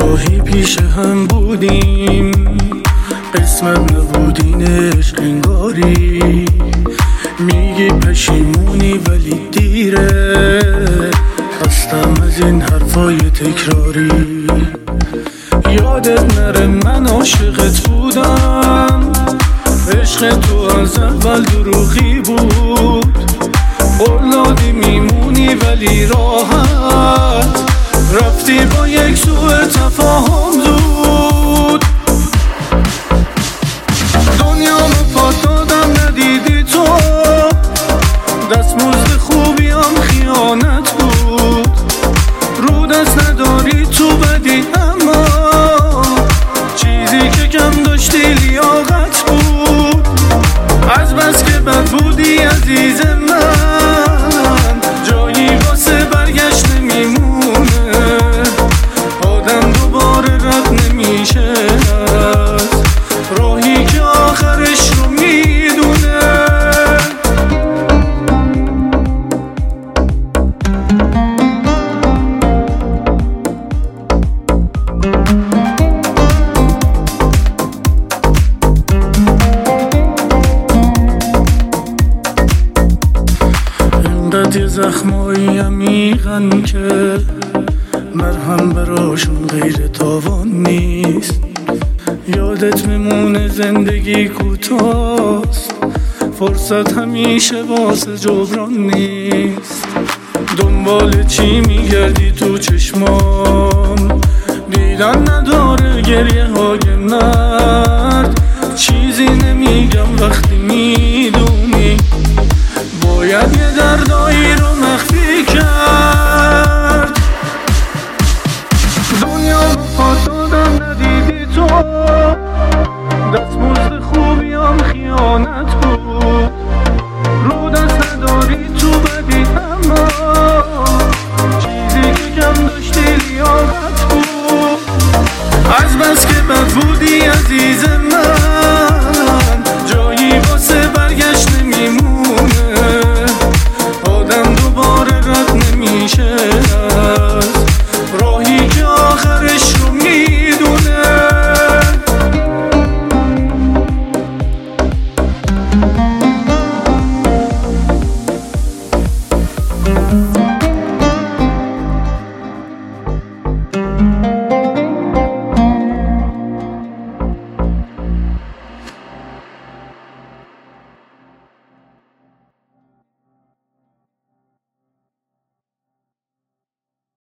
گاهی پیش هم بودیم، قسمت نبودین عشق انگاری. میگی پشیمونی ولی دیره، خستم از این حرفای تکراری. یادت نره من عاشقت بودم، عشق تو از اول دروغی بود. قولادی میمونی ولی راحت، رفتی با یک سوء تفاهم زود. دنیامو پات دادم ندیدی تو، دستمزد خوبیم خیانت بود. رو دست نداری تو بدی، اما چیزی که کم داشتی لیاقت بود. از بس که بد بودی عزیز من، جایی واسه برگشت نمیمونه. آدم دوباره رد نمیشه از راهی که آخرش رو میدونه. اینقدر زخمایی عمیقن که مرهم براشون غیر تاوان نیست. یادت میمونه زندگی کوتاست، فرصت همیشه واسه جبران نیست. دنبال چی میگردی تو چشمام، دیدن نداره گریه های من.